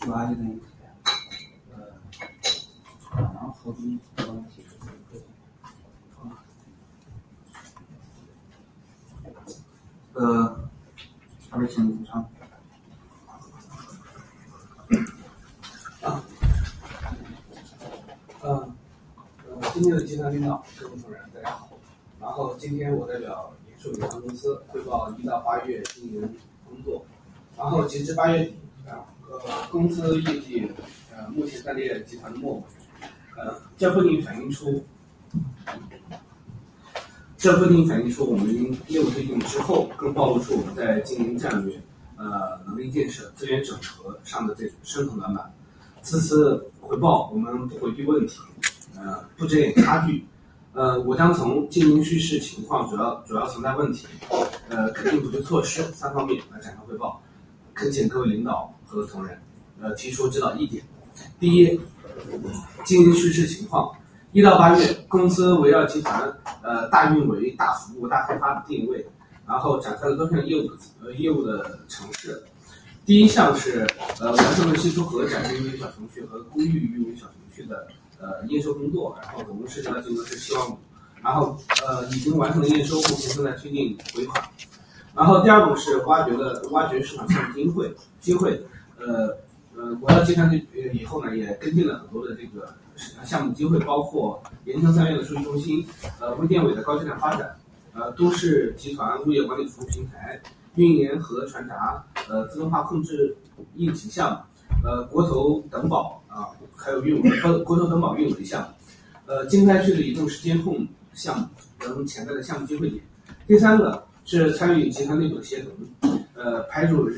要就等于然后后面而且补偿今天的集团领导、各部同仁，大家好。然后今天我代表野兽银行公司汇报1到8月经营工作。然后截至8月底，公司业绩目前暂列集团的末尾。这不仅反映出我们业务推进之后，更暴露出我们在经营战略、能力建设、资源整合上的这种深层短板。此次回报我们不回避问题，不遮掩差距。我将从经营趋势情况、主要存在问题、可应补救措施3方面来展开汇报，恳请各位领导和同仁提出指导意见。第一，经营趋势情况。1到8月，公司围绕集团大运维、大服务、大开发的定位，然后展开了多项业务的尝试。第一项是完成了新出河展示运维小程序和公寓运维小程序的验收工作，然后总共涉及到金额是7万5，然后已经完成了验收，目前正在推进回款。然后第二个是挖掘市场项目机会，国药集团以后呢也跟进了很多的这个项目机会，包括盐城3院的数据中心，微电委的高质量发展，都市集团物业管理服务平台，运研和传达自动化控制应急项目，国投等保还有国投等保运维项目，经开区的移动式监控项目等潜在的项目机会点。第三个是参与集团内部的协同，排除